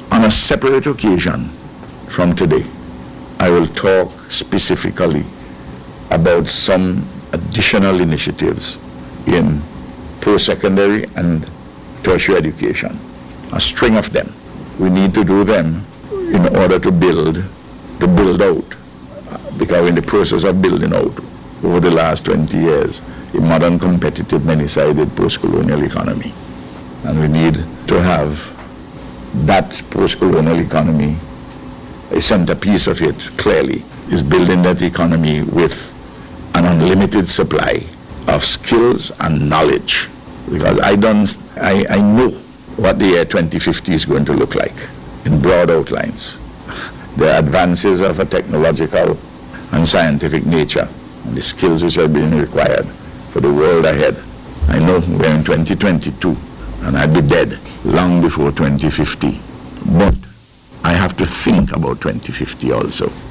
On a separate occasion from today, I will talk specifically about some additional initiatives in post-secondary and tertiary education. A string of them. We need to do them in order to build out, because we're in the process of building out over the last 20 years a modern, competitive, many-sided post-colonial economy. And we need to have that post-colonial economy, a centerpiece of it clearly is building that economy with an unlimited supply of skills and knowledge. Because I know what the year 2050 is going to look like in broad outlines. The advances of a technological and scientific nature and the skills which are being required for the world ahead. I know we're in 2022 and I'd be dead long before 2050. But I have to think about 2050 also.